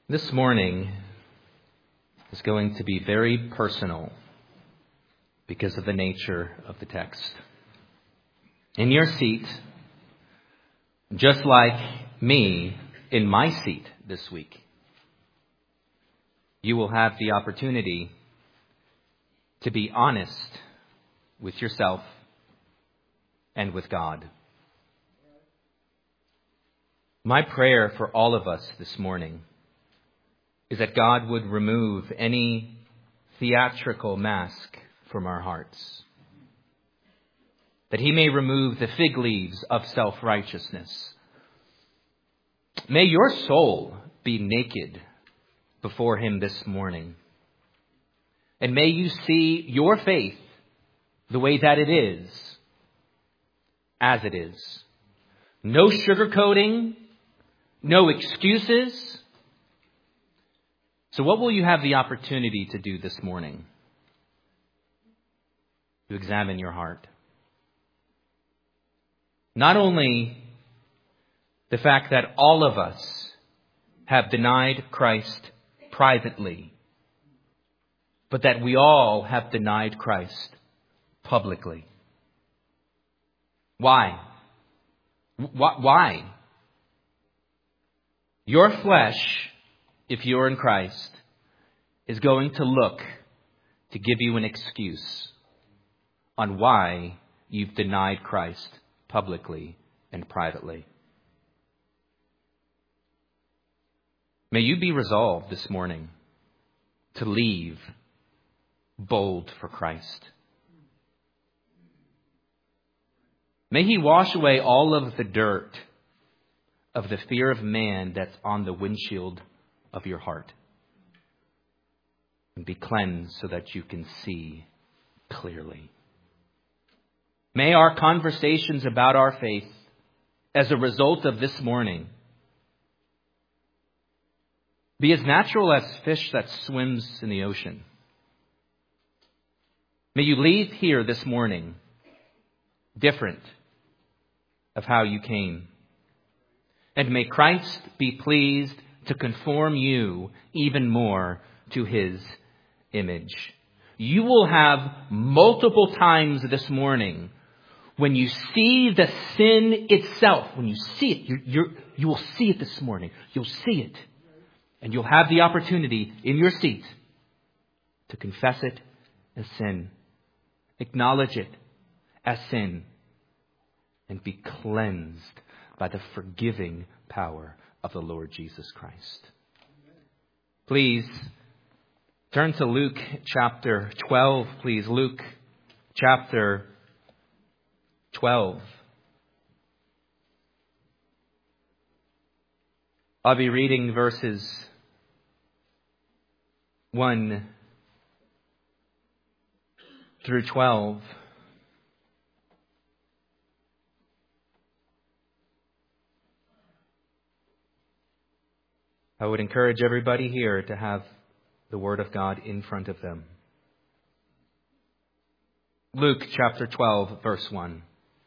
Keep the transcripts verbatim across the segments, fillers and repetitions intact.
This morning is going to be very personal because of the nature of the text. In your seat, just like me in my seat this week, you will have the opportunity to be honest with yourself and with God. My prayer for all of us this morning is that God would remove any theatrical mask from our hearts. That He may remove the fig leaves of self-righteousness. May your soul be naked before Him this morning. And may you see your faith the way that it is, as it is. No sugarcoating, no excuses. So what will you have the opportunity to do this morning? To examine your heart. Not only the fact that all of us have denied Christ privately, but that we all have denied Christ publicly. Why? Why? Your flesh, if you're in Christ, is going to look to give you an excuse on why you've denied Christ publicly and privately. May you be resolved this morning to leave bold for Christ. May He wash away all of the dirt of the fear of man that's on the windshield of your heart. And be cleansed so that you can see clearly. May our conversations about our faith, as a result of this morning, be as natural as fish that swims in the ocean. May you leave here this morning different of how you came. And may Christ be pleased to conform you even more to His image. You will have multiple times this morning when you see the sin itself, when you see it, you're, you're, you will see it this morning. You'll see it. And you'll have the opportunity in your seat to confess it as sin. Acknowledge it as sin. And be cleansed by the forgiving power of the Lord Jesus Christ. Please turn to Luke chapter twelve, please. Luke chapter twelve. I'll be reading verses one through twelve. I would encourage everybody here to have the Word of God in front of them. Luke chapter twelve, verse one.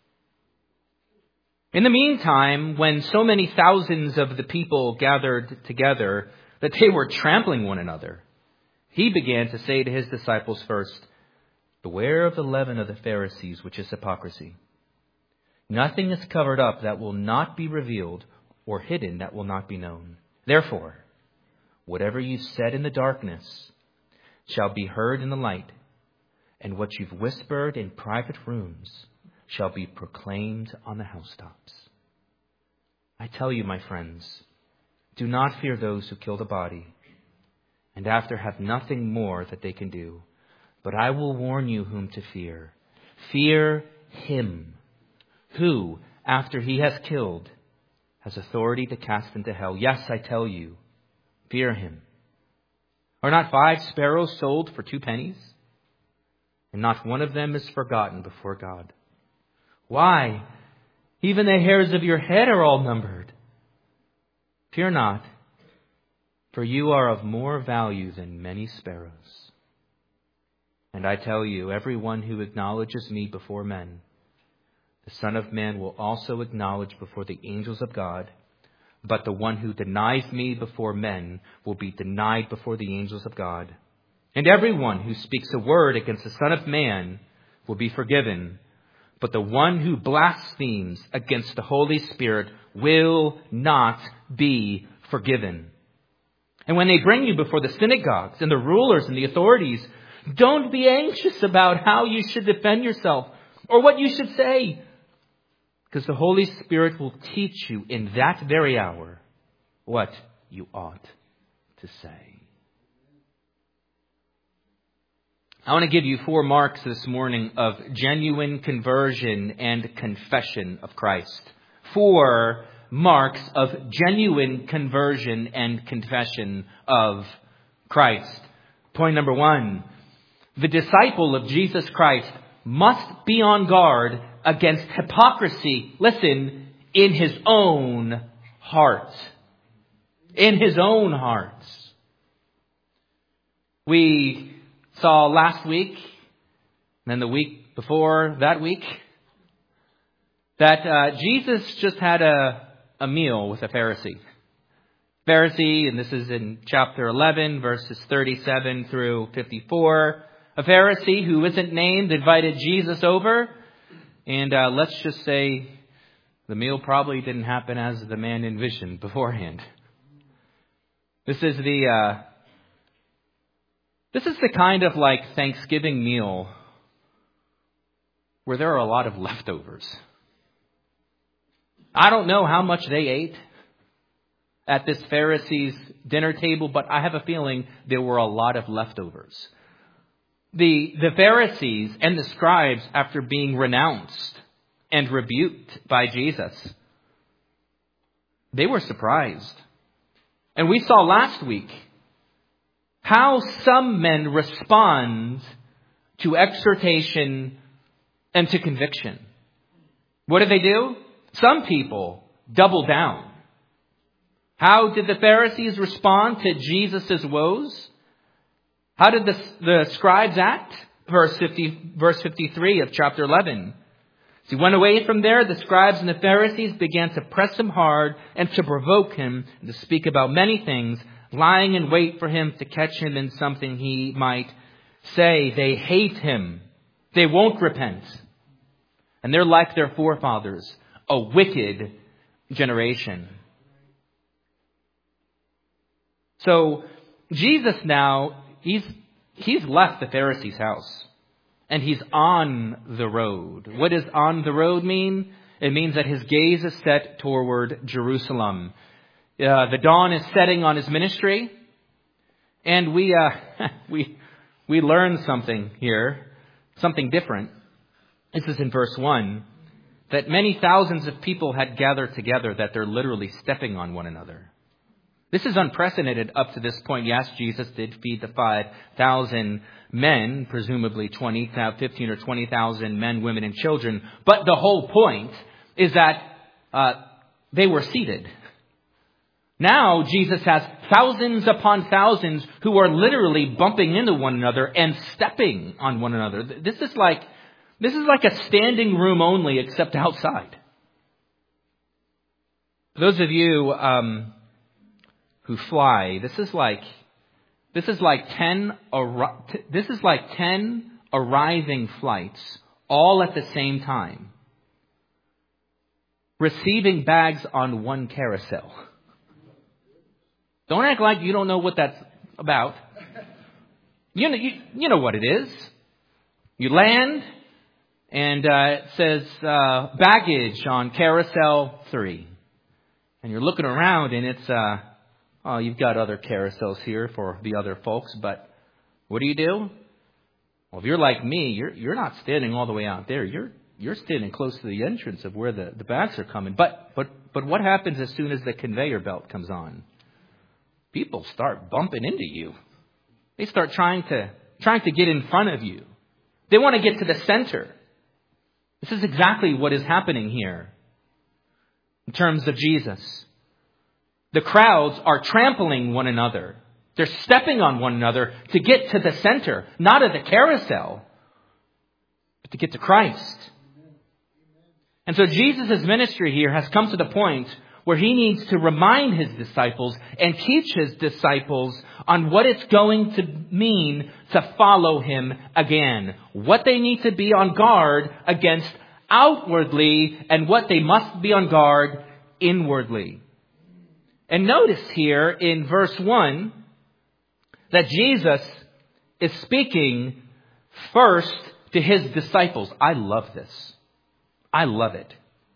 In the meantime, when so many thousands of the people gathered together that they were trampling one another, He began to say to His disciples first, "Beware of the leaven of the Pharisees, which is hypocrisy. Nothing is covered up that will not be revealed, or hidden that will not be known. Therefore, whatever you said in the darkness shall be heard in the light, and what you've whispered in private rooms shall be proclaimed on the housetops. I tell you, my friends, do not fear those who kill the body, and after have nothing more that they can do. But I will warn you whom to fear. Fear Him who, after He has killed, has authority to cast into hell. Yes, I tell you, fear Him. Are not five sparrows sold for two pennies? And not one of them is forgotten before God. Why? Even the hairs of your head are all numbered. Fear not, for you are of more value than many sparrows. And I tell you, everyone who acknowledges me before men, the Son of Man will also acknowledge before the angels of God. But the one who denies me before men will be denied before the angels of God. And everyone who speaks a word against the Son of Man will be forgiven. But the one who blasphemes against the Holy Spirit will not be forgiven. And when they bring you before the synagogues and the rulers and the authorities, don't be anxious about how you should defend yourself or what you should say, because the Holy Spirit will teach you in that very hour what you ought to say. I want to give you four marks this morning of genuine conversion and confession of Christ. Four marks of genuine conversion and confession of Christ. Point number one, the disciple of Jesus Christ must be on guard against hypocrisy, listen, in his own heart. In his own heart. We saw last week, and then the week before that week, that uh, Jesus just had a, a meal with a Pharisee. Pharisee, and this is in chapter eleven, verses thirty-seven through fifty-four. A Pharisee who isn't named invited Jesus over. And uh, let's just say the meal probably didn't happen as the man envisioned beforehand. This is the uh, this is the kind of like Thanksgiving meal where there are a lot of leftovers. I don't know how much they ate at this Pharisee's dinner table, but I have a feeling there were a lot of leftovers. The, the Pharisees and the scribes, after being renounced and rebuked by Jesus, they were surprised. And we saw last week how some men respond to exhortation and to conviction. What did they do? Some people double down. How did the Pharisees respond to Jesus' woes? How did the, the scribes act? Verse fifty, verse fifty-three of chapter eleven. As he went away from there, the scribes and the Pharisees began to press him hard and to provoke him and to speak about many things, lying in wait for him to catch him in something he might say. They hate him. They won't repent. And they're like their forefathers, a wicked generation. So Jesus now, He's he's left the Pharisee's house and he's on the road. What does on the road mean? It means that his gaze is set toward Jerusalem. Uh, the dawn is setting on his ministry, and we uh, we we learn something here, something different. This is in verse one, that many thousands of people had gathered together, that they're literally stepping on one another. This is unprecedented up to this point. Yes, Jesus did feed the five thousand men, presumably twenty, fifteen or twenty thousand men, women, and children. But the whole point is that uh, they were seated. Now Jesus has thousands upon thousands who are literally bumping into one another and stepping on one another. This is like this is like a standing room only, except outside. For those of you Um, who fly, this is like this is like ten this is like ten arriving flights all at the same time, receiving bags on one carousel. Don't act like you don't know what that's about. You know, you, you know what it is. You land, and uh, it says uh, baggage on carousel three, and you're looking around, and it's uh, oh, you've got other carousels here for the other folks, but what do you do? Well, if you're like me, you're you're not standing all the way out there. You're you're standing close to the entrance of where the, the bags are coming. But but but what happens as soon as the conveyor belt comes on? People start bumping into you. They start trying to trying to get in front of you. They want to get to the center. This is exactly what is happening here in terms of Jesus. The crowds are trampling one another. They're stepping on one another to get to the center, not of the carousel, but to get to Christ. And so Jesus' ministry here has come to the point where he needs to remind his disciples and teach his disciples on what it's going to mean to follow him again. What they need to be on guard against outwardly and what they must be on guard inwardly. And notice here in verse one that Jesus is speaking first to his disciples. I love this. I love it.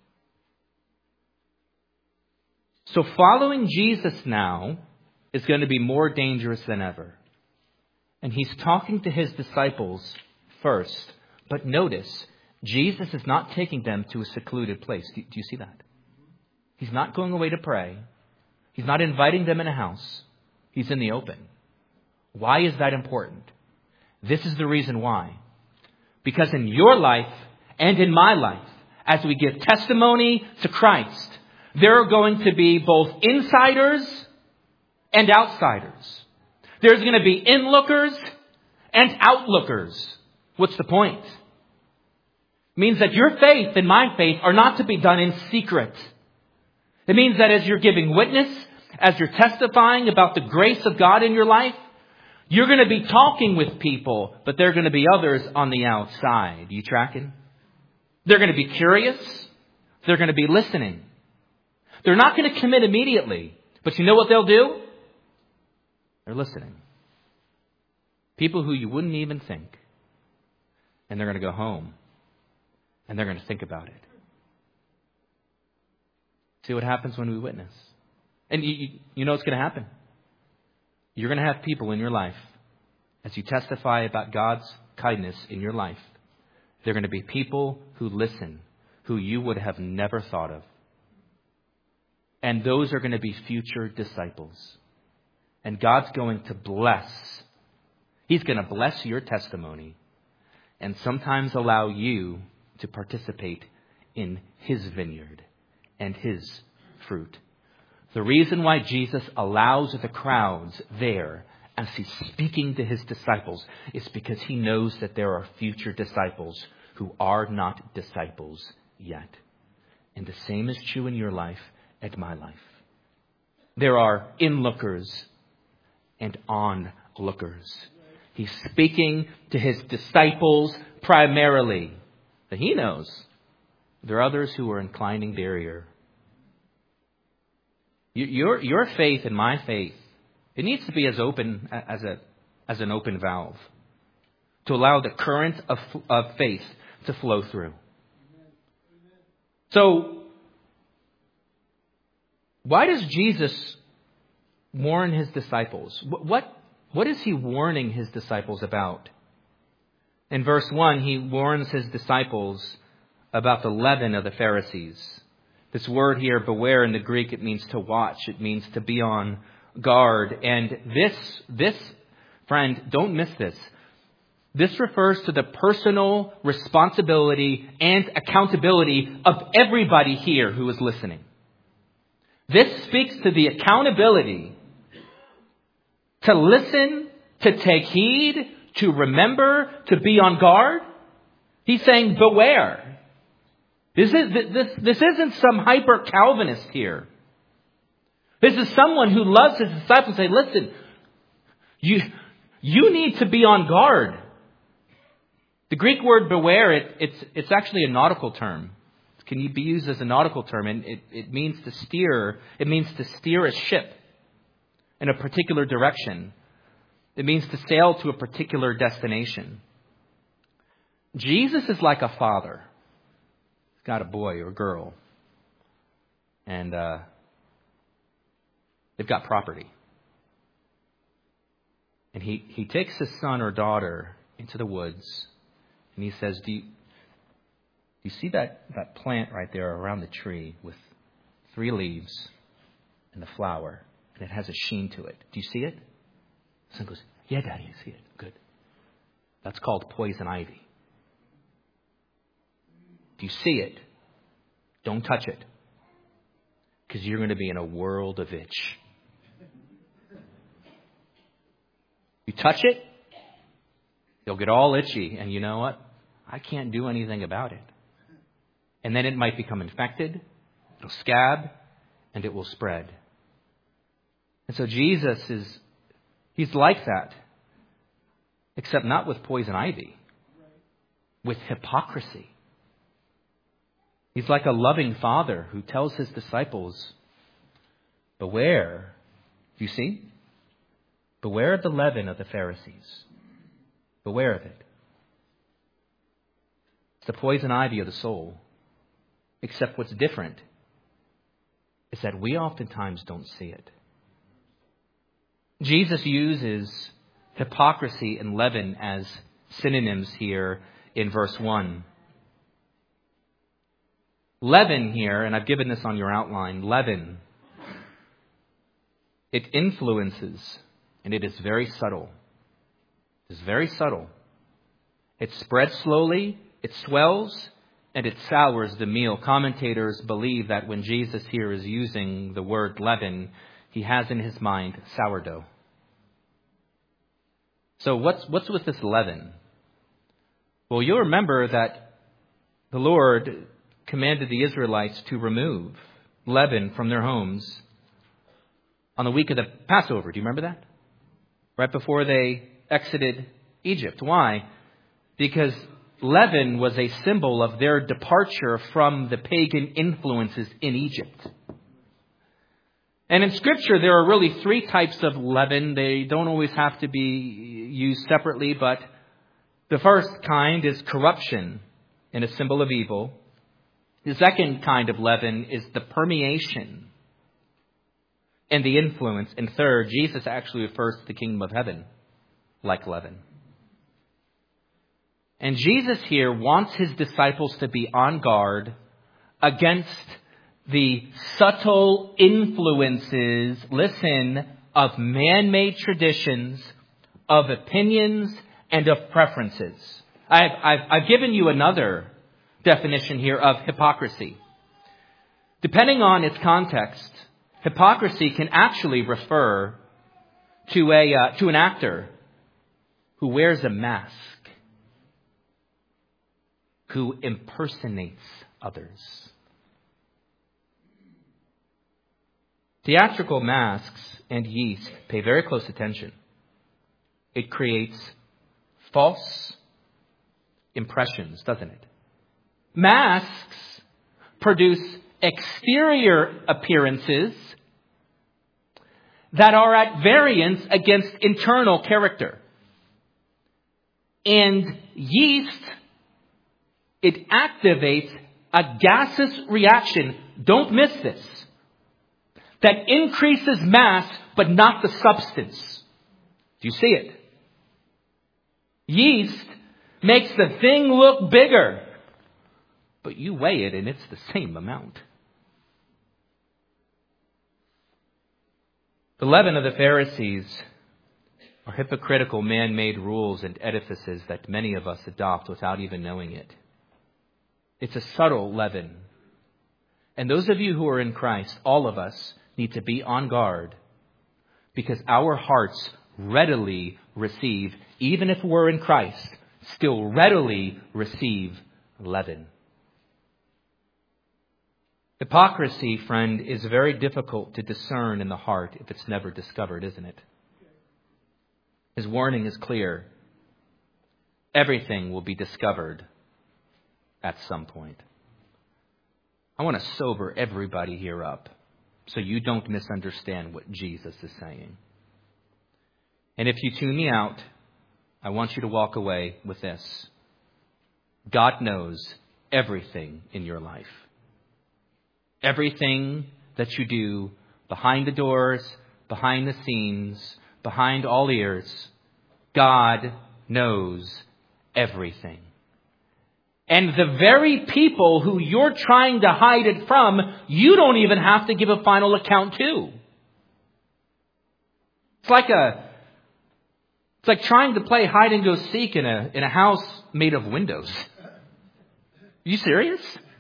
So following Jesus now is going to be more dangerous than ever. And he's talking to his disciples first. But notice, Jesus is not taking them to a secluded place. Do, do you see that? He's not going away to pray. He's not inviting them in a house. He's in the open. Why is that important? This is the reason why. Because in your life and in my life, as we give testimony to Christ, there are going to be both insiders and outsiders. There's going to be inlookers and outlookers. What's the point? It means that your faith and my faith are not to be done in secret. It means that as you're giving witness, as you're testifying about the grace of God in your life, you're going to be talking with people, but there are going to be others on the outside. You tracking? They're going to be curious. They're going to be listening. They're not going to commit immediately. But you know what they'll do? They're listening. People who you wouldn't even think. And they're going to go home. And they're going to think about it. See what happens when we witness. And you, you, you know what's going to happen. You're going to have people in your life, as you testify about God's kindness in your life, they're going to be people who listen, who you would have never thought of. And those are going to be future disciples. And God's going to bless. He's going to bless your testimony and sometimes allow you to participate in his vineyard and his fruit. The reason why Jesus allows the crowds there as he's speaking to his disciples is because he knows that there are future disciples who are not disciples yet. And the same is true in your life and my life. There are inlookers and onlookers. He's speaking to his disciples primarily. But he knows there are others who are inclining their ear. Your, your faith and my faith, it needs to be as open as a as an open valve to allow the current of, of faith to flow through. So, why does Jesus warn his disciples? What, what, what is he warning his disciples about? In verse one, he warns his disciples about the leaven of the Pharisees. This word here, beware, in the Greek, it means to watch. It means to be on guard. And this, this, friend, don't miss this. This refers to the personal responsibility and accountability of everybody here who is listening. This speaks to the accountability to listen, to take heed, to remember, to be on guard. He's saying, beware. This, is, this, this isn't some hyper-Calvinist here. This is someone who loves his disciples and say, listen, you, you need to be on guard. The Greek word beware, it, it's, it's actually a nautical term. It can be used as a nautical term, and it, it means to steer. It means to steer a ship in a particular direction. It means to sail to a particular destination. Jesus is like a father. He's got a boy or girl. And uh, they've got property. And he, he takes his son or daughter into the woods. And he says, do you, do you see that, that plant right there around the tree with three leaves and the flower? And it has a sheen to it. Do you see it? The son goes, yeah, Daddy, I see it. Good. That's called poison ivy. Do you see it? Don't touch it. Because you're going to be in a world of itch. You touch it, you'll get all itchy. And you know what? I can't do anything about it. And then it might become infected. It'll scab. and it will spread. And so Jesus is, he's like that, except not with poison ivy, with hypocrisy. He's like a loving father who tells his disciples, beware, do you see? Beware of the leaven of the Pharisees. Beware of it. It's the poison ivy of the soul. Except what's different is that we oftentimes don't see it. Jesus uses hypocrisy and leaven as synonyms here in verse one. Leaven here, and I've given this on your outline, leaven, it influences, and it is very subtle. It is very subtle. It spreads slowly, it swells, and it sours the meal. Commentators believe that when Jesus here is using the word leaven, he has in his mind sourdough. So what's what's with this leaven? Well, you'll remember that the Lord commanded the Israelites to remove leaven from their homes on the week of the Passover. Do you remember that? Right before they exited Egypt. Why? Because leaven was a symbol of their departure from the pagan influences in Egypt. And in Scripture, there are really three types of leaven. They don't always have to be used separately, but the first kind is corruption and a symbol of evil. The second kind of leaven is the permeation and the influence. And third, Jesus actually refers to the kingdom of heaven like leaven. And Jesus here wants his disciples to be on guard against the subtle influences, listen, of man-made traditions, of opinions, and of preferences. I've, I've, I've given you another definition here of hypocrisy. Depending on its context, hypocrisy can actually refer to a uh, to an actor who wears a mask, who impersonates others. Theatrical masks and yeast pay very close attention. It creates false impressions, doesn't it? Masks produce exterior appearances that are at variance against internal character. And yeast, it activates a gaseous reaction. Don't miss this. That increases mass, but not the substance. Do you see it? Yeast makes the thing look bigger, but you weigh it and it's the same amount. The leaven of the Pharisees are hypocritical man-made rules and edifices that many of us adopt without even knowing it. It's a subtle leaven. And those of you who are in Christ, all of us, need to be on guard because our hearts readily receive, even if we're in Christ, still readily receive leaven. Hypocrisy, friend, is very difficult to discern in the heart if it's never discovered, isn't it? His warning is clear. Everything will be discovered at some point. I want to sober everybody here up so you don't misunderstand what Jesus is saying. And if you tune me out, I want you to walk away with this. God knows everything in your life. Everything that you do behind the doors, behind the scenes, behind all ears, God knows everything. And the very people who you're trying to hide it from, you don't even have to give a final account to. It's like a, it's like trying to play hide and go seek in a in a house made of windows. Are you serious?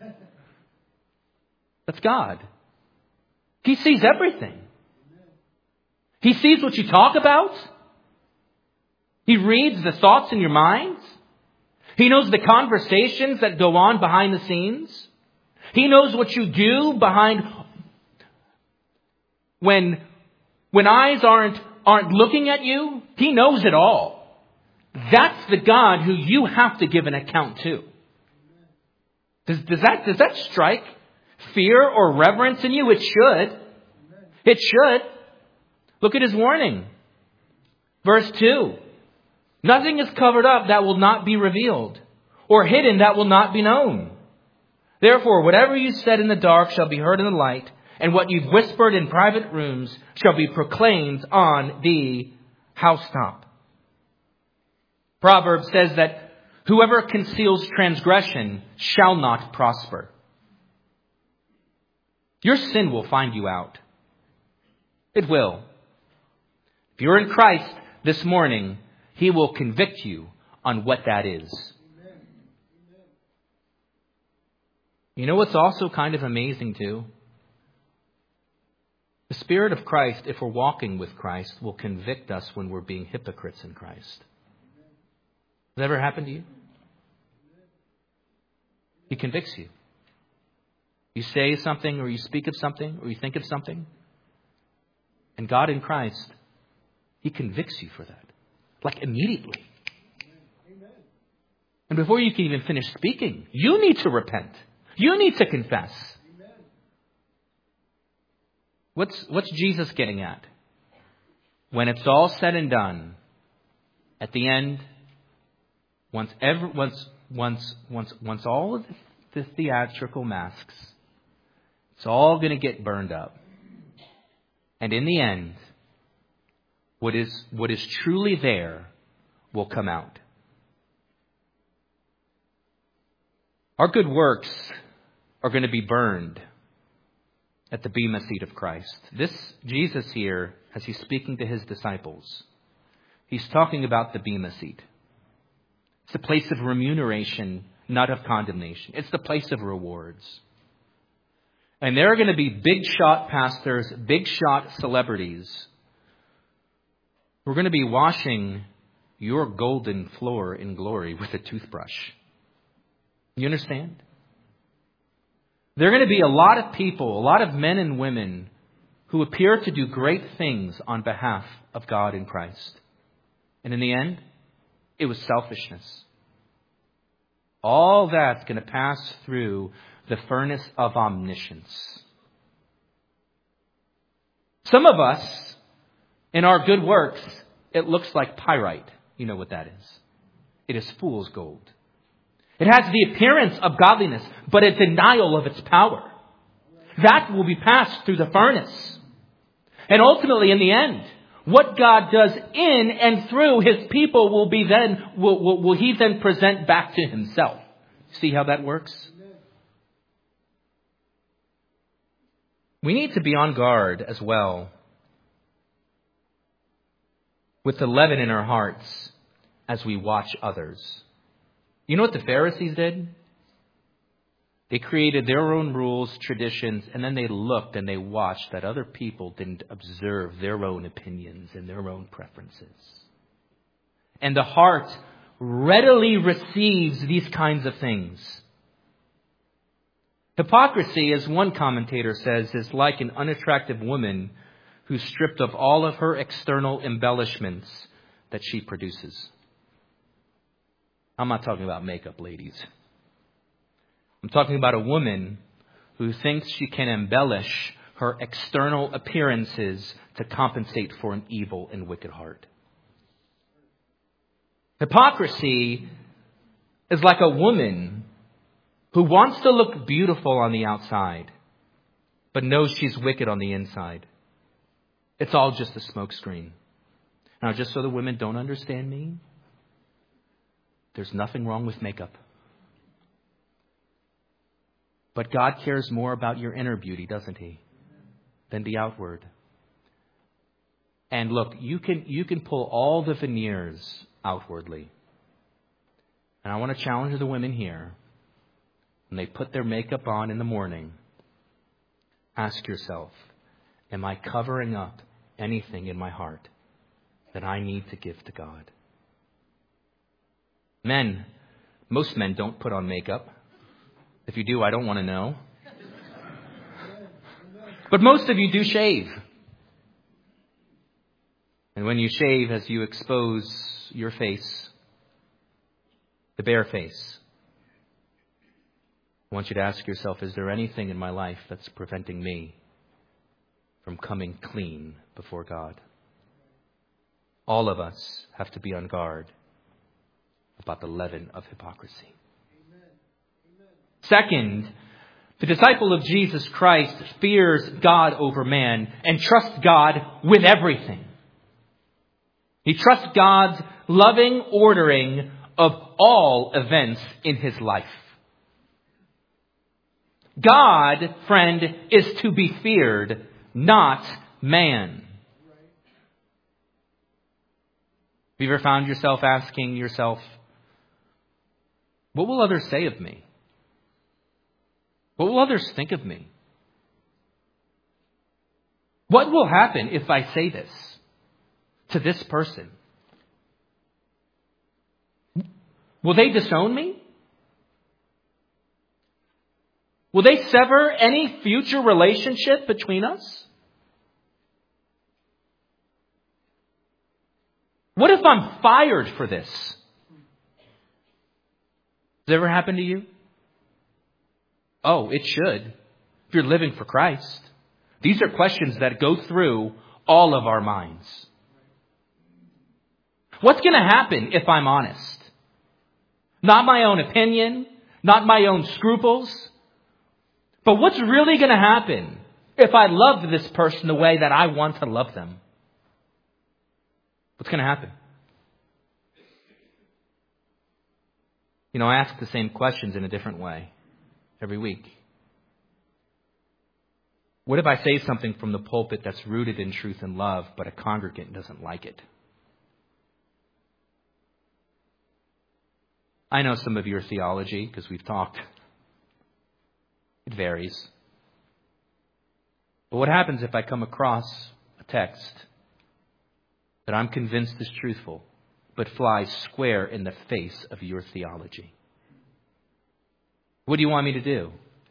That's God. He sees everything. He sees what you talk about. He reads the thoughts in your minds. He knows the conversations that go on behind the scenes. He knows what you do behind when, when eyes aren't, aren't looking at you, He knows it all. That's the God who you have to give an account to. Does, does that, does that strike fear or reverence in you? It should. It should. Look at His warning. Verse two. Nothing is covered up that will not be revealed, or hidden that will not be known. Therefore, whatever you said in the dark shall be heard in the light, and what you've whispered in private rooms shall be proclaimed on the housetop. Proverbs says that whoever conceals transgression shall not prosper. Your sin will find you out. It will. If you're in Christ this morning, He will convict you on what that is. You know what's also kind of amazing too? The Spirit of Christ, if we're walking with Christ, will convict us when we're being hypocrites in Christ. Has that ever happened to you? He convicts you. You say something, or you speak of something, or you think of something, and God in Christ, He convicts you for that. Like immediately. And before you can even finish speaking, you need to repent. You need to confess. What's, what's Jesus getting at? When it's all said and done, at the end, once ever, once, once, once, once all of the theatrical masks, it's all going to get burned up. And in the end, what is, what is truly there will come out. Our good works are going to be burned at the bema seat of Christ. This Jesus here, as He's speaking to His disciples, He's talking about the bema seat. It's the place of remuneration, not of condemnation. It's the place of rewards. And there are going to be big shot pastors, big shot celebrities who are going to be washing your golden floor in glory with a toothbrush. You understand? There are going to be a lot of people, a lot of men and women who appear to do great things on behalf of God in Christ. And in the end, it was selfishness. All that's going to pass through the furnace of omniscience. Some of us, in our good works, it looks like pyrite. You know what that is. It is fool's gold. It has the appearance of godliness, but a denial of its power. That will be passed through the furnace. And ultimately, in the end, what God does in and through His people will be then, will, will, will He then present back to Himself. See how that works? We need to be on guard as well with the leaven in our hearts as we watch others. You know what the Pharisees did? They created their own rules, traditions, and then they looked and they watched that other people didn't observe their own opinions and their own preferences. And the heart readily receives these kinds of things. Hypocrisy, as one commentator says, is like an unattractive woman who's stripped of all of her external embellishments that she produces. I'm not talking about makeup, ladies. I'm talking about a woman who thinks she can embellish her external appearances to compensate for an evil and wicked heart. Hypocrisy is like a woman who wants to look beautiful on the outside, but knows she's wicked on the inside. It's all just a smokescreen. Now, just so the women don't understand me, there's nothing wrong with makeup. But God cares more about your inner beauty, doesn't He, than the outward. And look, you can you can pull all the veneers outwardly. And I want to challenge the women here. When they put their makeup on in the morning, ask yourself, am I covering up anything in my heart that I need to give to God? Men, most men don't put on makeup. If you do, I don't want to know. But most of you do shave. And when you shave, as you expose your face, the bare face, I want you to ask yourself, is there anything in my life that's preventing me from coming clean before God? All of us have to be on guard about the leaven of hypocrisy. Amen. Amen. Second, the disciple of Jesus Christ fears God over man and trusts God with everything. He trusts God's loving ordering of all events in his life. God, friend, is to be feared, not man. Have you ever found yourself asking yourself, what will others say of me? What will others think of me? What will happen if I say this to this person? Will they disown me? Will they sever any future relationship between us? What if I'm fired for this? Has it ever happened to you? Oh, it should. If you're living for Christ. These are questions that go through all of our minds. What's going to happen if I'm honest? Not my own opinion, not my own scruples, but what's really going to happen if I love this person the way that I want to love them? What's going to happen? You know, I ask the same questions in a different way every week. What if I say something from the pulpit that's rooted in truth and love, but a congregant doesn't like it? I know some of your theology because we've talked. It varies. But what happens if I come across a text that I'm convinced is truthful, but flies square in the face of your theology? What do you want me to do?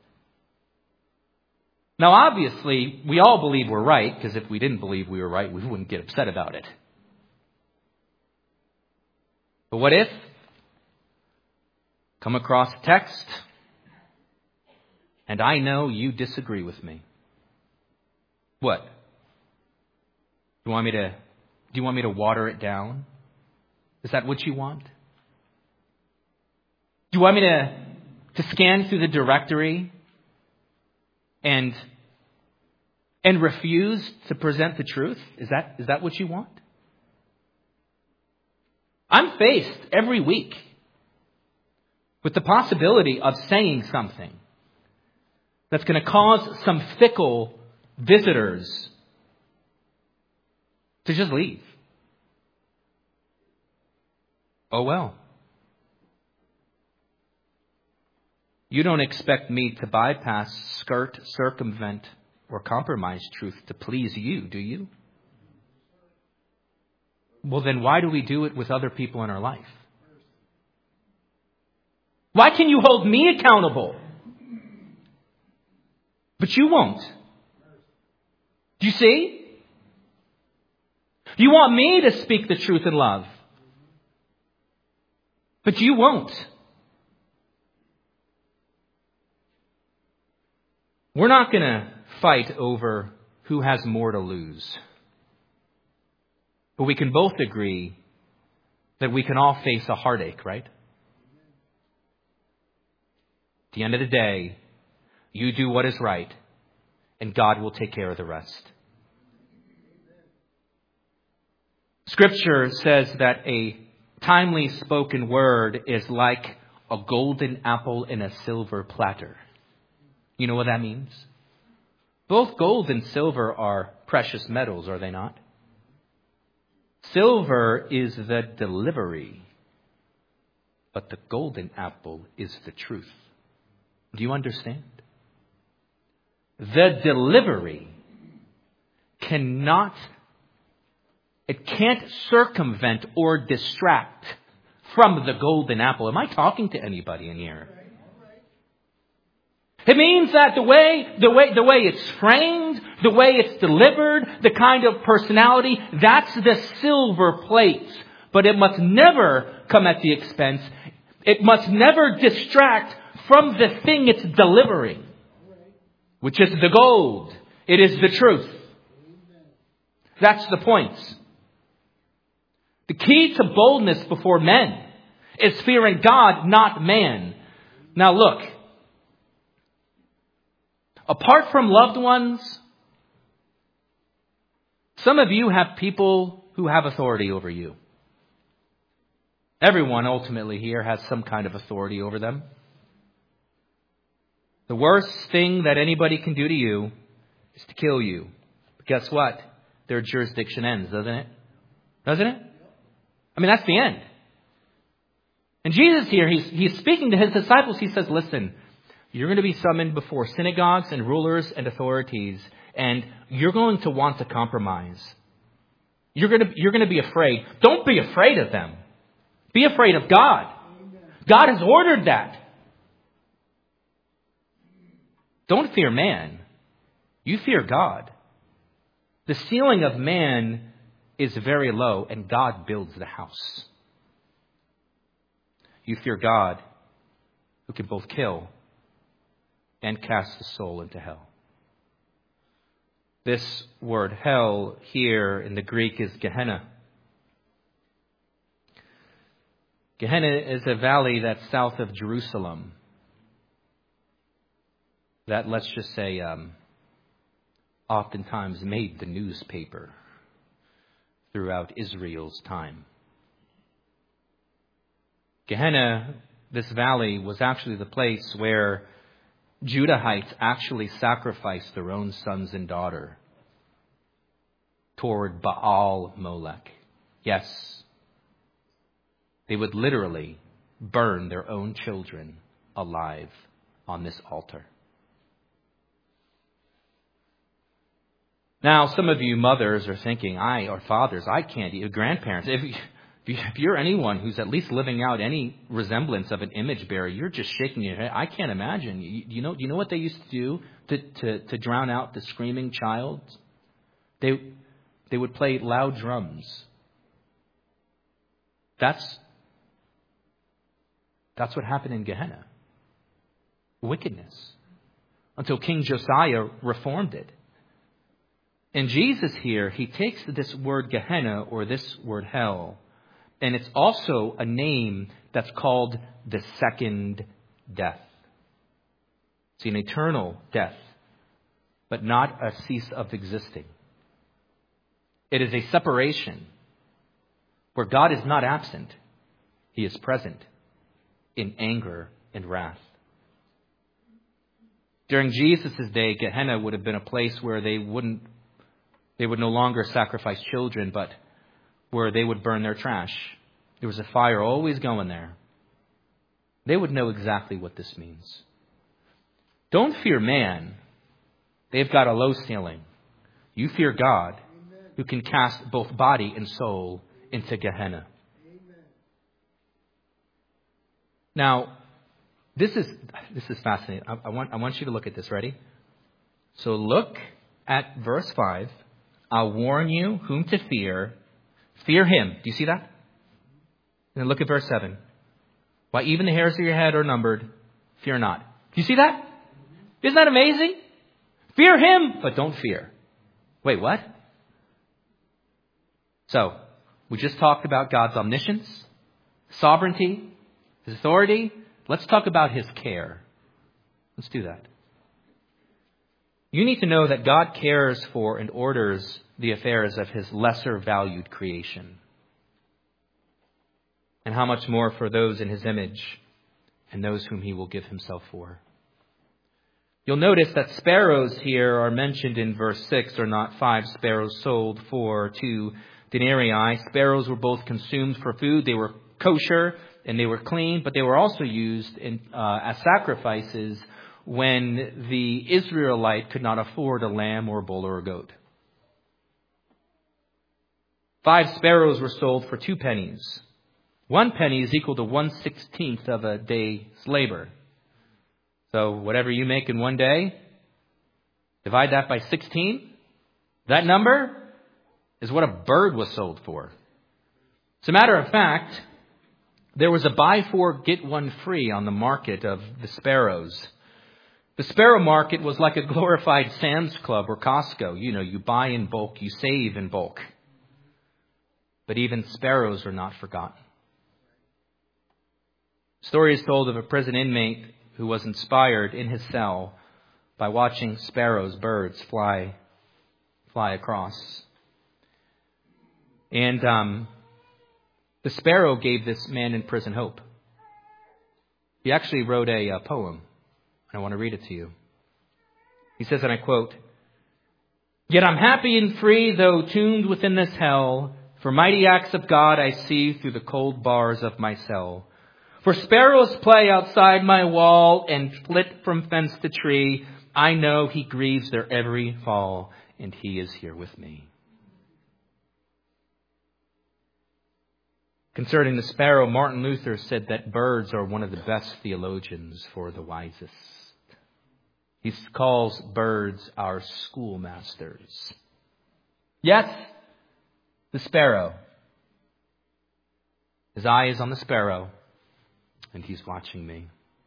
Now, obviously, we all believe we're right, because if we didn't believe we were right, we wouldn't get upset about it. But what if come across a text and I know you disagree with me? What? You want me to, do you want me to water it down? Is that what you want? Do you want me to, to scan through the directory and, and refuse to present the truth? Is that, is that what you want? I'm faced every week with the possibility of saying something that's going to cause some fickle visitors to just leave. Oh well. You don't expect me to bypass, skirt, circumvent, or compromise truth to please you, do you? Well, then why do we do it with other people in our life? Why can you hold me accountable, but you won't? Do you see? You want me to speak the truth in love, but you won't. We're not going to fight over who has more to lose. But we can both agree that we can all face a heartache, right? At the end of the day, you do what is right, and God will take care of the rest. Scripture says that a timely spoken word is like a golden apple in a silver platter. You know what that means? Both gold and silver are precious metals, are they not? Silver is the delivery, but the golden apple is the truth. Do you understand? The delivery cannot, it can't circumvent or distract from the golden apple. Am I talking to anybody in here? It means that the way, the way, the way it's framed, the way it's delivered, the kind of personality, that's the silver plate. But it must never come at the expense. It must never distract from the thing it's delivering, which is the gold. It is the truth. That's the point. The key to boldness before men is fearing God, not man. Now look, apart from loved ones, some of you have people who have authority over you. Everyone ultimately here has some kind of authority over them. The worst thing that anybody can do to you is to kill you. But guess what? Their jurisdiction ends, doesn't it? Doesn't it? I mean, that's the end. And Jesus here, he's, he's speaking to his disciples. He says, listen, you're going to be summoned before synagogues and rulers and authorities, and you're going to want to compromise. You're going to, you're going to be afraid. Don't be afraid of them. Be afraid of God. God has ordered that. Don't fear man. You fear God. The ceiling of man is very low, and God builds the house. You fear God, who can both kill and cast the soul into hell. This word hell here in the Greek is Gehenna. Gehenna is a valley that's south of Jerusalem that, let's just say, um, oftentimes made the newspaper throughout Israel's time. Gehenna, this valley, was actually the place where Judahites actually sacrificed their own sons and daughter toward Baal Molech. Yes, they would literally burn their own children alive on this altar. Now, some of you mothers are thinking, I, or fathers, I can't, you grandparents, if, if you're anyone who's at least living out any resemblance of an image bearer, you're just shaking your head. I can't imagine. You, you know, you know what they used to do to, to, to drown out the screaming child? They, they would play loud drums. That's, that's what happened in Gehenna. Wickedness. Until King Josiah reformed it. And Jesus here, he takes this word Gehenna, or this word hell, and it's also a name that's called the second death. It's an eternal death, but not a cease of existing. It is a separation where God is not absent. He is present in anger and wrath. During Jesus' day, Gehenna would have been a place where they wouldn't They would no longer sacrifice children, but where they would burn their trash. There was a fire always going there. They would know exactly what this means. Don't fear man. They've got a low ceiling. You fear God, who can cast both body and soul into Gehenna. Now, this is this is fascinating. I, I want I want you to look at this. Ready? So look at verse five. I'll warn you whom to fear. Fear him. Do you see that? And then look at verse seven. Why, even the hairs of your head are numbered. Fear not. Do you see that? Isn't that amazing? Fear him, but don't fear. Wait, what? So, we just talked about God's omniscience, sovereignty, his authority. Let's talk about his care. Let's do that. You need to know that God cares for and orders the affairs of his lesser valued creation. And how much more for those in his image and those whom he will give himself for. You'll notice that sparrows here are mentioned in verse six, are not five sparrows sold for two denarii. Sparrows were both consumed for food. They were kosher and they were clean, but they were also used in, uh, as sacrifices when the Israelite could not afford a lamb or a bull or a goat. Five sparrows were sold for two pennies. One penny is equal to one sixteenth of a day's labor. So whatever you make in one day, divide that by sixteen. That number is what a bird was sold for. As a matter of fact, there was a buy four, get one free on the market of the sparrows. The sparrow market was like a glorified Sam's Club or Costco. You know, you buy in bulk, you save in bulk. But even sparrows are not forgotten. The story is told of a prison inmate who was inspired in his cell by watching sparrows, birds, fly, fly across. And um, the sparrow gave this man in prison hope. He actually wrote a, a poem. I want to read it to you. He says, and I quote, "Yet I'm happy and free, though tuned within this hell. For mighty acts of God I see through the cold bars of my cell. For sparrows play outside my wall and flit from fence to tree. I know He grieves their every fall, and He is here with me." Concerning the sparrow, Martin Luther said that birds are one of the best theologians for the wisest. He calls birds our schoolmasters. Yes, the sparrow. His eye is on the sparrow, and He's watching me.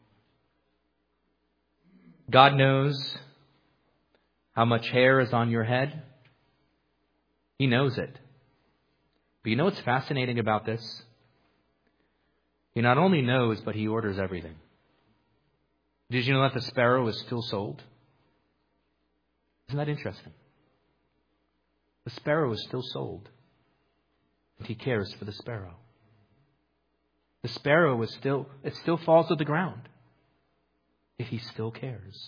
God knows how much hair is on your head. He knows it. But you know what's fascinating about this? He not only knows, but He orders everything. Did you know that the sparrow is still sold? Isn't that interesting? The sparrow is still sold. And He cares for the sparrow. The sparrow is still, it still falls to the ground. If He still cares.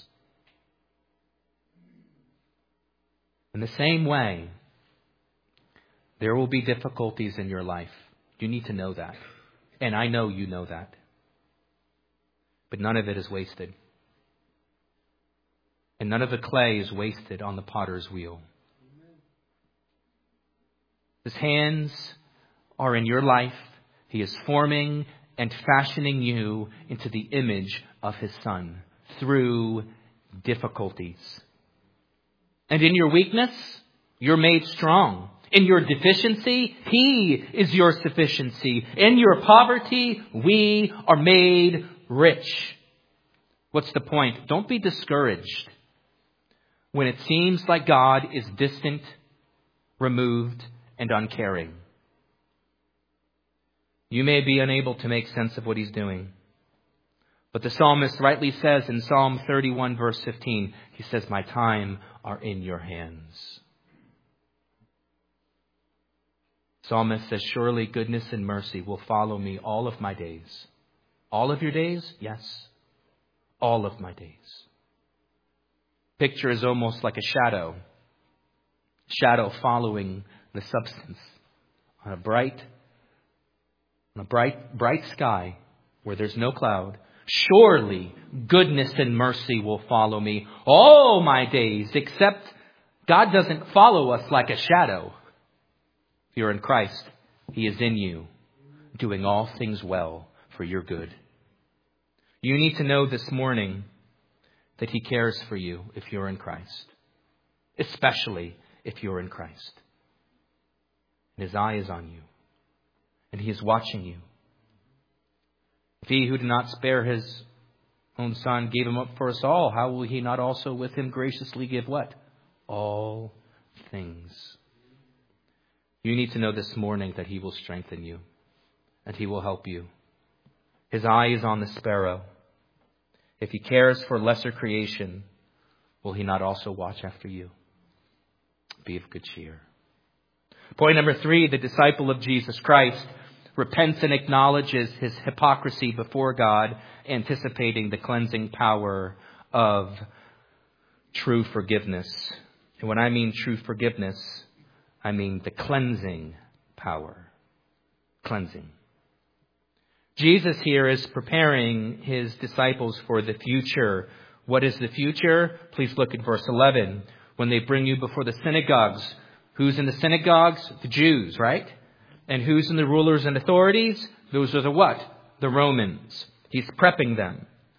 In the same way, there will be difficulties in your life. You need to know that. And I know you know that. But none of it is wasted. And none of the clay is wasted on the potter's wheel. His hands are in your life. He is forming and fashioning you into the image of His Son through difficulties. And in your weakness, you're made strong. In your deficiency, He is your sufficiency. In your poverty, we are made rich. What's the point? Don't be discouraged when it seems like God is distant, removed, and uncaring. You may be unable to make sense of what He's doing. But the psalmist rightly says in Psalm thirty-one, verse fifteen, he says, "My time are in your hands." Psalmist says, "Surely goodness and mercy will follow me all of my days." All of your days? Yes. All of my days. Picture is almost like a shadow. Shadow following the substance. On a bright, on a bright, bright sky where there's no cloud. Surely goodness and mercy will follow me all my days, except God doesn't follow us like a shadow. If you're in Christ, He is in you, doing all things well for your good. You need to know this morning that He cares for you if you're in Christ, especially if you're in Christ. And His eye is on you, and He is watching you. If He who did not spare His own Son gave Him up for us all, how will He not also with Him graciously give what? All things. You need to know this morning that He will strengthen you and He will help you. His eye is on the sparrow. If He cares for lesser creation, will He not also watch after you? Be of good cheer. Point number three, the disciple of Jesus Christ repents and acknowledges his hypocrisy before God, anticipating the cleansing power of true forgiveness. And when I mean true forgiveness, I mean the cleansing power. Cleansing. Jesus here is preparing His disciples for the future. What is the future? Please look at verse eleven. When they bring you before the synagogues. Who's in the synagogues? The Jews, right? And who's in the rulers and authorities? Those are the what? The Romans. He's prepping them.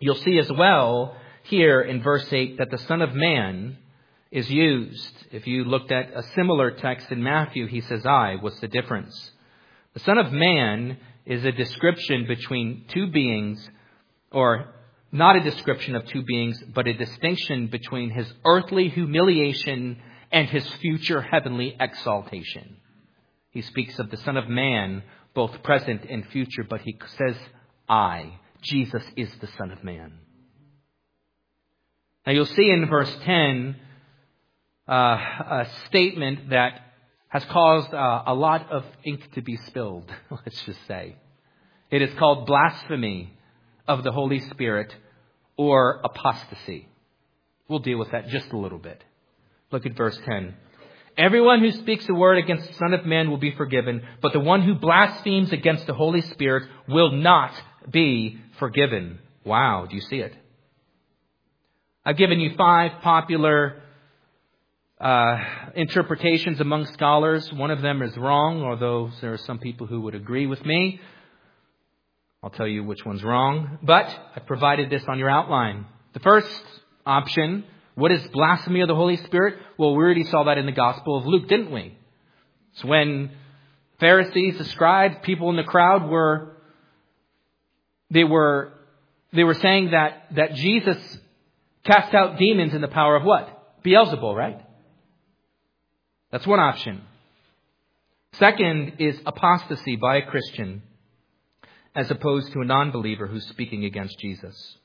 You'll see as well here in verse eight that the Son of Man is used. If you looked at a similar text in Matthew, he says, I. What's the difference? The Son of Man is a description between two beings, or not a description of two beings, but a distinction between his earthly humiliation and his future heavenly exaltation. He speaks of the Son of Man, both present and future, but he says, I. Jesus is the Son of Man. Now you'll see in verse ten uh, a statement that has caused uh, a lot of ink to be spilled, let's just say. It is called blasphemy of the Holy Spirit, or apostasy. We'll deal with that just a little bit. Look at verse ten. Everyone who speaks a word against the Son of Man will be forgiven, but the one who blasphemes against the Holy Spirit will not be forgiven. Wow, do you see it? I've given you five popular uh, interpretations among scholars. One of them is wrong, although there are some people who would agree with me. I'll tell you which one's wrong, but I provided this on your outline. The first option, what is blasphemy of the Holy Spirit? Well, we already saw that in the Gospel of Luke, didn't we? It's when Pharisees, the scribes, people in the crowd were, they were, they were saying that, that Jesus cast out demons in the power of what? Beelzebul, right? That's one option. Second is apostasy by a Christian, as opposed to a non-believer who's speaking against Jesus.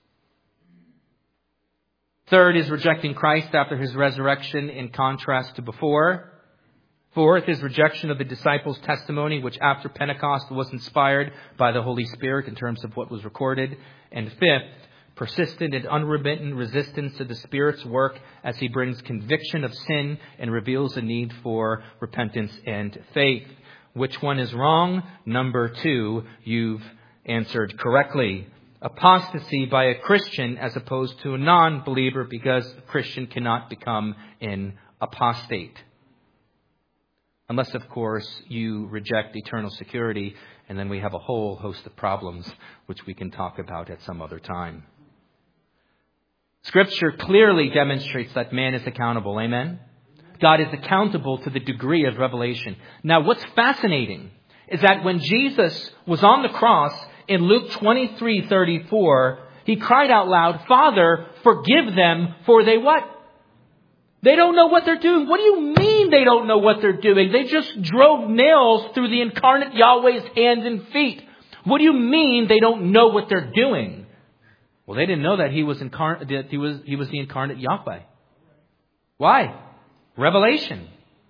Third is rejecting Christ after his resurrection in contrast to before. Fourth is rejection of the disciples' testimony, which after Pentecost was inspired by the Holy Spirit in terms of what was recorded. And fifth, persistent and unremittent resistance to the Spirit's work as he brings conviction of sin and reveals a need for repentance and faith. Which one is wrong? Number two, you've answered correctly. Apostasy by a Christian as opposed to a non-believer, because a Christian cannot become an apostate. Unless, of course, you reject eternal security, and then we have a whole host of problems which we can talk about at some other time. Scripture clearly demonstrates that man is accountable. Amen? God is accountable to the degree of revelation. Now, what's fascinating is that when Jesus was on the cross in Luke twenty-three thirty-four, he cried out loud, Father, forgive them, for they what? They don't know what they're doing. What do you mean they don't know what they're doing? They just drove nails through the incarnate Yahweh's hands and feet. What do you mean they don't know what they're doing? Well, they didn't know that he was incarnate, that he was, he was the incarnate Yahweh. Why? Revelation.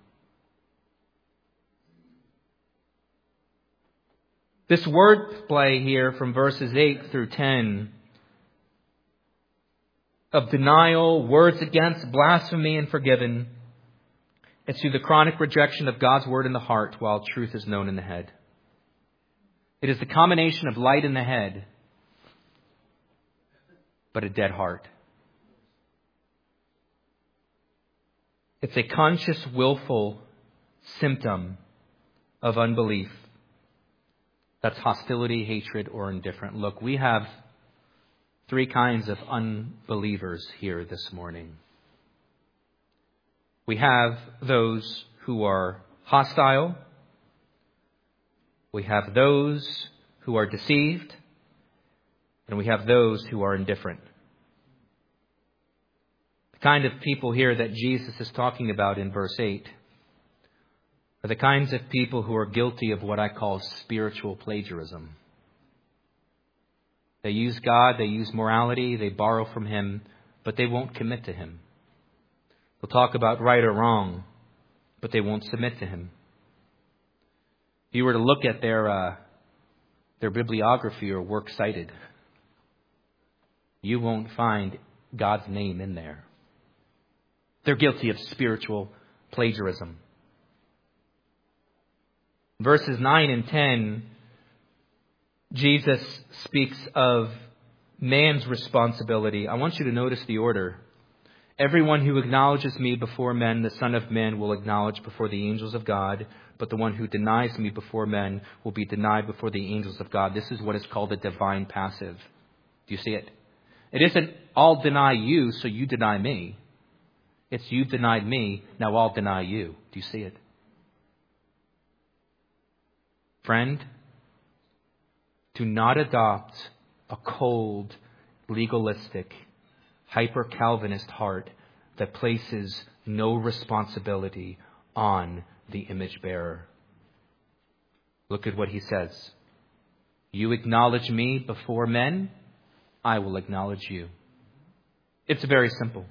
This wordplay here from verses eight through ten of denial, words against, blasphemy, and forgiven. It's through the chronic rejection of God's word in the heart while truth is known in the head. It is the combination of light in the head, but a dead heart. It's a conscious, willful symptom of unbelief. That's hostility, hatred, or indifferent. Look, we have three kinds of unbelievers here this morning. We have those who are hostile. We have those who are deceived. And we have those who are indifferent. The kind of people here that Jesus is talking about in verse eight are the kinds of people who are guilty of what I call spiritual plagiarism. They use God, they use morality, they borrow from Him, but they won't commit to Him. They'll talk about right or wrong, but they won't submit to Him. If you were to look at their uh, their bibliography or works cited, you won't find God's name in there. They're guilty of spiritual plagiarism. Verses nine and ten, Jesus speaks of man's responsibility. I want you to notice the order. Everyone who acknowledges me before men, the Son of Man will acknowledge before the angels of God. But the one who denies me before men will be denied before the angels of God. This is what is called a divine passive. Do you see it? It isn't, I'll deny you, so you deny me. It's, you've denied me, now I'll deny you. Do you see it? Friend, do not adopt a cold, legalistic, hyper-Calvinist heart that places no responsibility on the image bearer. Look at what he says. You acknowledge me before men, I will acknowledge you. It's very simple.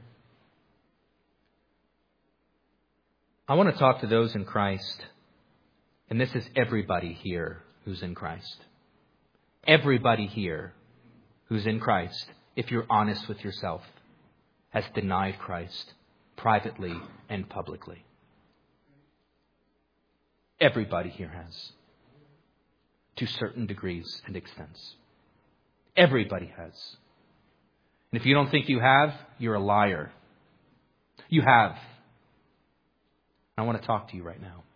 I want to talk to those in Christ, and this is everybody here who's in Christ. Everybody here who's in Christ, if you're honest with yourself, has denied Christ privately and publicly. Everybody here has, to certain degrees and extents. Everybody has. And if you don't think you have, you're a liar. You have. I want to talk to you right now.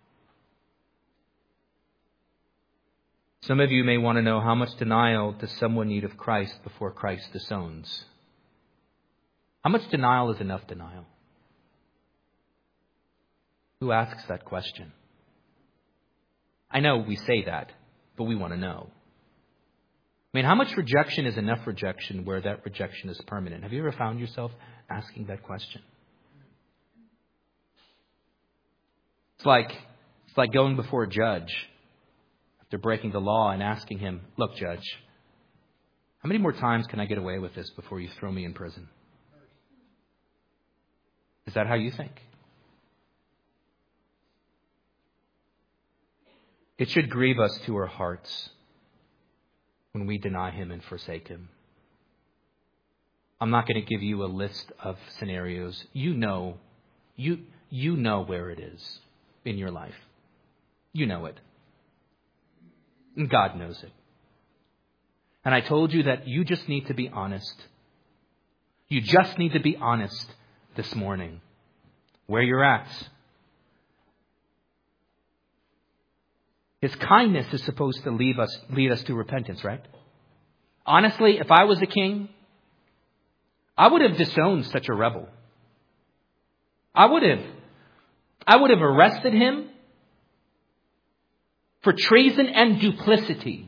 Some of you may want to know, how much denial does someone need of Christ before Christ disowns? How much denial is enough denial? Who asks that question? I know we say that, but we want to know. I mean, how much rejection is enough rejection where that rejection is permanent? Have you ever found yourself asking that question? It's like, it's like going before a judge after breaking the law and asking him, look, judge, how many more times can I get away with this before you throw me in prison? Is that how you think? It should grieve us to our hearts when we deny him and forsake him. I'm not going to give you a list of scenarios. You know, you, you know where it is in your life. You know it. And God knows it. And I told you that you just need to be honest. You just need to be honest this morning where you're at. His kindness is supposed to lead us, lead us to repentance, right? Honestly, if I was a king, I would have disowned such a rebel. I would have, I would have arrested him for treason and duplicity.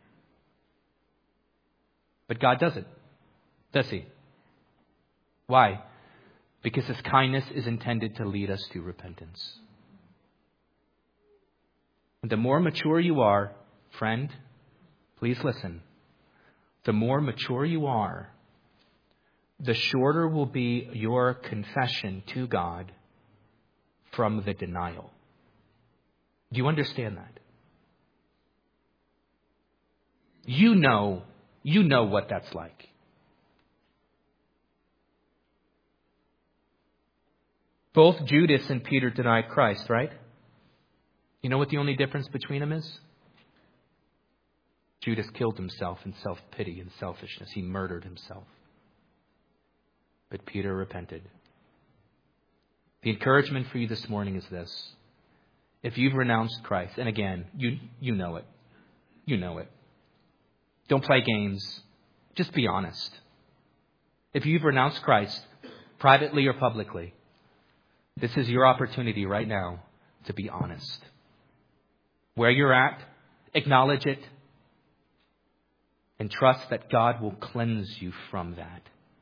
But God doesn't, does he? Why? Because his kindness is intended to lead us to repentance. And the more mature you are, friend, please listen. The more mature you are, the shorter will be your confession to God from the denial. Do you understand that? You know, you know what that's like. Both Judas and Peter denied Christ, right? You know what the only difference between them is? Judas killed himself in self-pity and selfishness. He murdered himself. But Peter repented. The encouragement for you this morning is this. If you've renounced Christ, and again, you, you know it. You know it. Don't play games. Just be honest. If you've renounced Christ, privately or publicly, this is your opportunity right now to be honest. Where you're at, acknowledge it, and trust that God will cleanse you from that.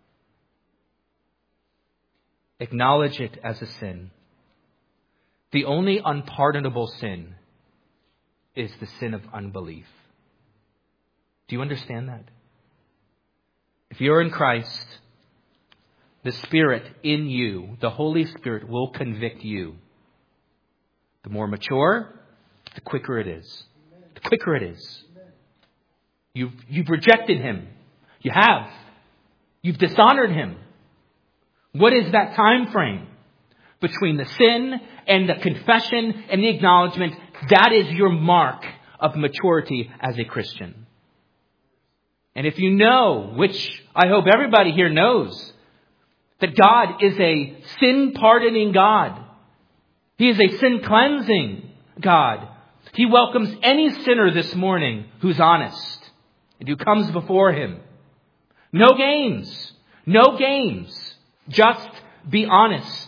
Acknowledge it as a sin. The only unpardonable sin is the sin of unbelief. Do you understand that? If you're in Christ, the Spirit in you, the Holy Spirit, will convict you. The more mature, the quicker it is. The quicker it is. You've, you've rejected him. You have. You've dishonored him. What is that time frame between the sin and the confession and the acknowledgement? That is your mark of maturity as a Christian. And if you know, which I hope everybody here knows, that God is a sin-pardoning God. He is a sin-cleansing God. He welcomes any sinner this morning who's honest and who comes before him. No games. No games. Just be honest.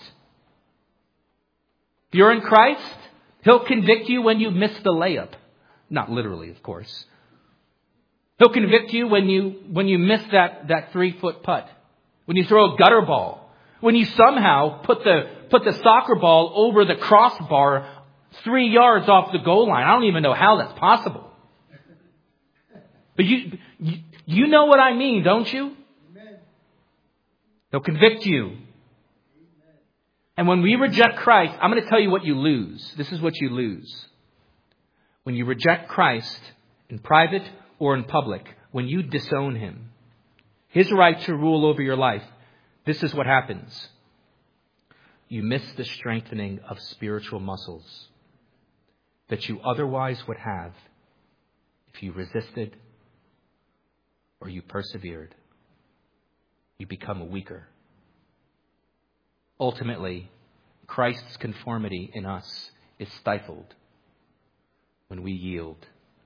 If you're in Christ, He'll convict you when you miss the layup. Not literally, of course. He'll convict you when you when you miss that, that three-foot putt. When you throw a gutter ball. When you somehow put the put the soccer ball over the crossbar three yards off the goal line. I don't even know how that's possible. But you you, you know what I mean, don't you? Amen. He'll convict you. Amen. And when we reject Christ, I'm going to tell you what you lose. This is what you lose. When you reject Christ in private or in public, when you disown Him, His right to rule over your life, this is what happens. You miss the strengthening of spiritual muscles that you otherwise would have if you resisted or you persevered. You become weaker. Ultimately, Christ's conformity in us is stifled when we yield.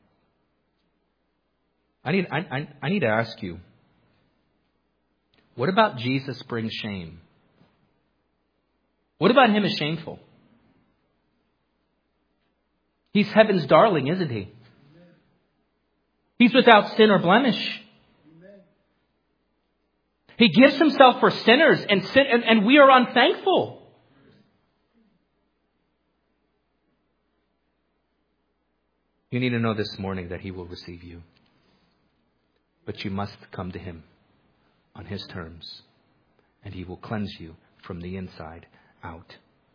I need, I, I, I need to ask you, what about Jesus brings shame? What about Him is shameful? He's heaven's darling, isn't He? He's without sin or blemish. He gives Himself for sinners, and, sin, and, and we are unthankful. You need to know this morning that He will receive you. But you must come to Him on His terms, and He will cleanse you from the inside out.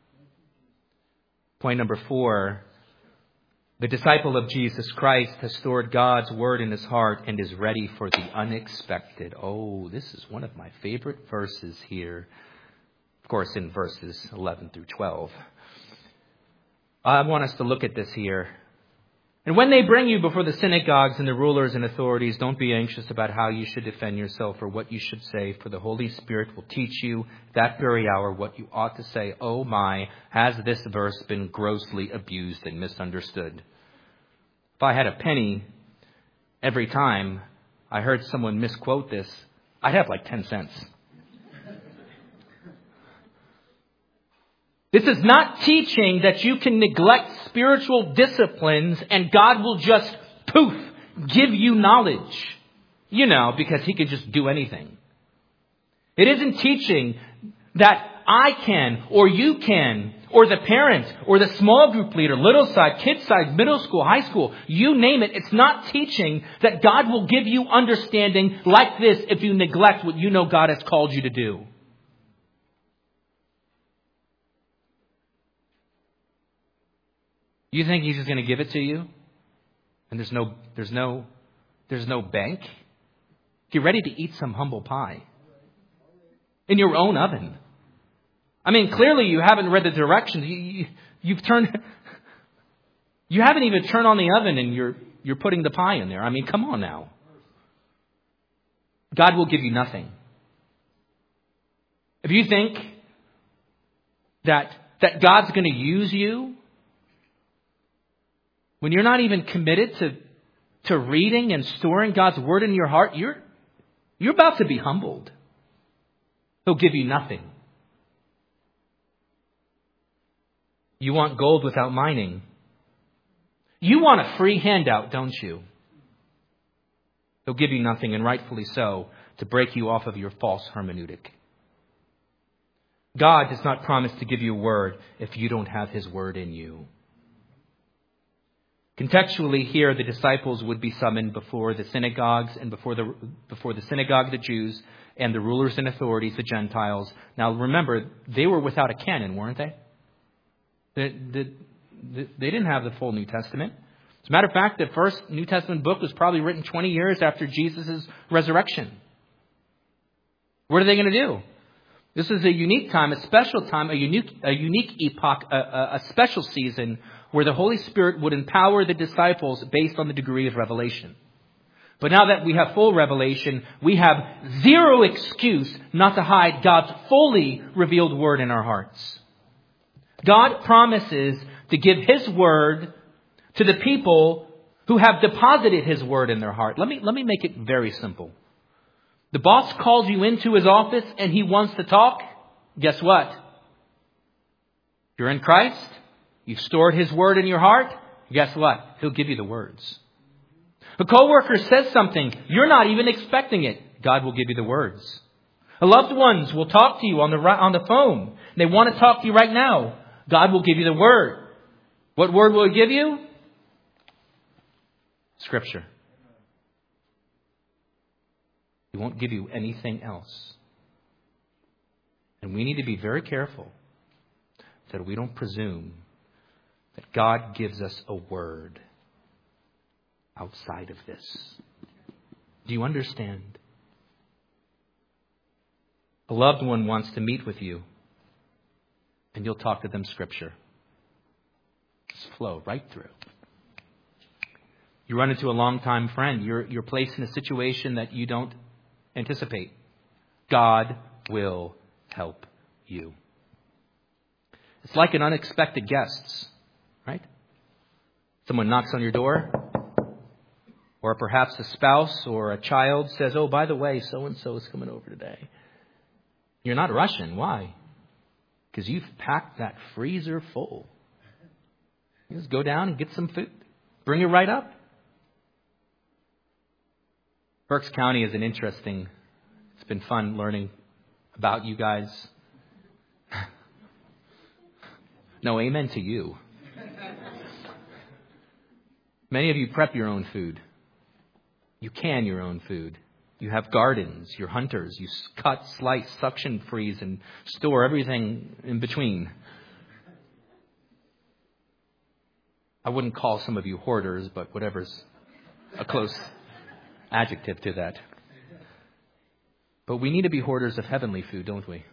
Point number four. The disciple of Jesus Christ has stored God's word in his heart and is ready for the unexpected. Oh, this is one of my favorite verses here. Of course, in verses eleven through twelve. I want us to look at this here. And when they bring you before the synagogues and the rulers and authorities, don't be anxious about how you should defend yourself or what you should say, for the Holy Spirit will teach you that very hour what you ought to say. Oh my, has this verse been grossly abused and misunderstood? If I had a penny every time I heard someone misquote this, I'd have like ten cents. This is not teaching that you can neglect spiritual disciplines and God will just, poof, give you knowledge. You know, because He can just do anything. It isn't teaching that I can, or you can, or the parent, or the small group leader, little side, kid side, middle school, high school, you name it. It's not teaching that God will give you understanding like this if you neglect what you know God has called you to do. You think He's just going to give it to you? And there's no, there's no, there's no bank? Get ready to eat some humble pie. In your own oven. I mean, clearly you haven't read the directions. You, you, you've turned, you haven't even turned on the oven and you're, you're putting the pie in there. I mean, come on now. God will give you nothing. If you think that, that God's going to use you when you're not even committed to, to reading and storing God's word in your heart, you're, you're about to be humbled. He'll give you nothing. You want gold without mining. You want a free handout, don't you? He'll give you nothing, and rightfully so, to break you off of your false hermeneutic. God does not promise to give you a word if you don't have His word in you. Contextually, here the disciples would be summoned before the synagogues and before the before the synagogue, the Jews, and the rulers and authorities, the Gentiles. Now, remember, they were without a canon, weren't they? They, they, they didn't have the full New Testament. As a matter of fact, the first New Testament book was probably written twenty years after Jesus' resurrection. What are they going to do? This is a unique time, a special time, a unique, a unique epoch, a, a, a special season where the Holy Spirit would empower the disciples based on the degree of revelation. But now that we have full revelation, we have zero excuse not to hide God's fully revealed word in our hearts. God promises to give His word to the people who have deposited His word in their heart. Let me, let me make it very simple. The boss called you into his office and he wants to talk. Guess what? You're in Christ. You've stored his word in your heart. Guess what? He'll give you the words. A coworker says something. You're not even expecting it. God will give you the words. A loved ones will talk to you on the on the phone. They want to talk to you right now. God will give you the word. What word will he give you? Scripture. He won't give you anything else. And we need to be very careful that we don't presume that God gives us a word outside of this. Do you understand? A loved one wants to meet with you, and you'll talk to them Scripture. Just flow right through. You run into a longtime friend. You're, you're placed in a situation that you don't anticipate. God will help you. It's like an unexpected guest, right? Someone knocks on your door, or perhaps a spouse or a child says, oh, by the way, so-and-so is coming over today. You're not rushing. Why? Because you've packed that freezer full. You just go down and get some food. Bring it right up. Berks County is an interesting, it's been fun learning about you guys. No, amen to you. Many of you prep your own food. You can your own food. You have gardens. You're hunters. You cut, slice, suction freeze, and store everything in between. I wouldn't call some of you hoarders, but whatever's a close adjective to that. But we need to be hoarders of heavenly food, don't we?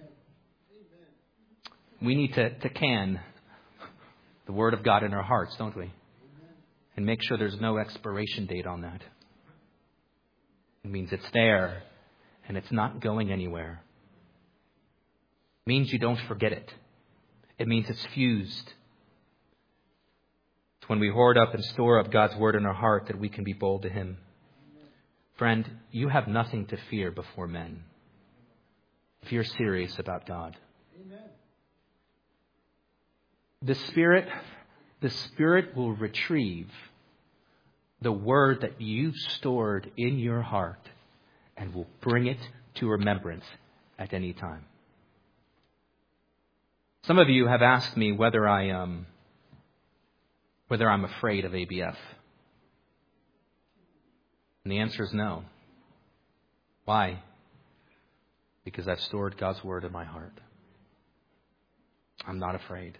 We need to, to can the Word of God in our hearts, don't we? And make sure there's no expiration date on that. It means it's there and it's not going anywhere. It means you don't forget it. It means it's fused. It's when we hoard up and store up God's Word in our heart that we can be bold to Him. Friend, you have nothing to fear before men if you're serious about God. Amen. The Spirit, the Spirit will retrieve the word that you've stored in your heart and will bring it to remembrance at any time. Some of you have asked me whether I um whether I'm afraid of A B F. And the answer is no. Why? Because I've stored God's word in my heart. I'm not afraid.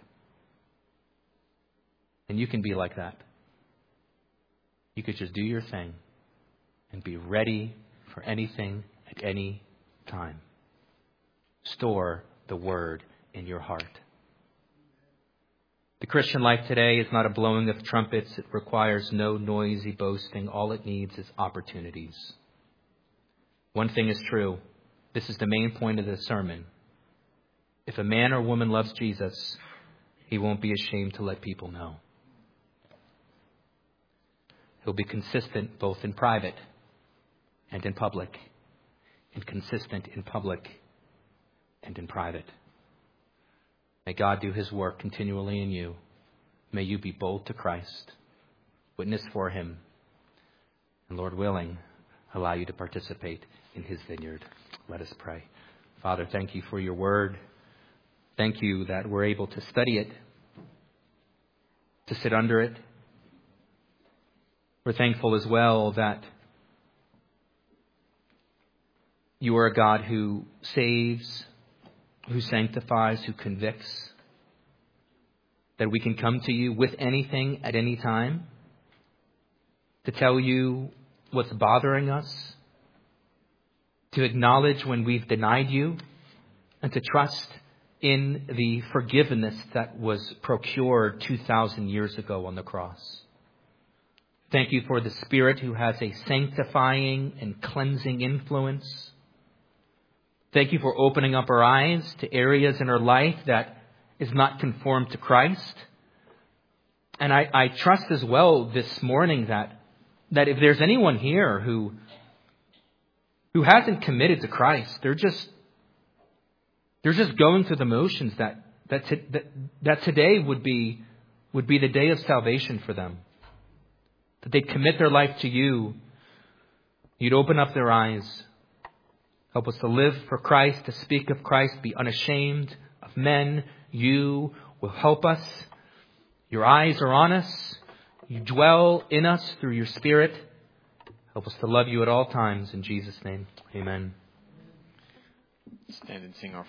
And you can be like that. You could just do your thing and be ready for anything at any time. Store the word in your heart. The Christian life today is not a blowing of trumpets. It requires no noisy boasting. All it needs is opportunities. One thing is true. This is the main point of the sermon. If a man or woman loves Jesus, he won't be ashamed to let people know. He'll be consistent both in private and in public, and consistent in public and in private. May God do His work continually in you. May you be bold to Christ, witness for Him, and Lord willing, allow you to participate in His vineyard. Let us pray. Father, thank you for your word. Thank you that we're able to study it, to sit under it. We're thankful as well that you are a God who saves, who sanctifies, who convicts. That we can come to you with anything at any time to tell you what's bothering us, to acknowledge when we've denied you, and to trust in the forgiveness that was procured two thousand years ago on the cross. Thank you for the Spirit who has a sanctifying and cleansing influence. Thank you for opening up our eyes to areas in our life that is not conformed to Christ. And I, I trust as well this morning that, that if there's anyone here who who hasn't committed to Christ. They're just they're just going through the motions that that to, that, that today would be would be the day of salvation for them. That they'd commit their life to you. You'd open up their eyes. Help us to live for Christ, to speak of Christ, be unashamed of men. You will help us. Your eyes are on us. You dwell in us through your Spirit. Help us to love you at all times. In Jesus' name, amen. Stand and sing our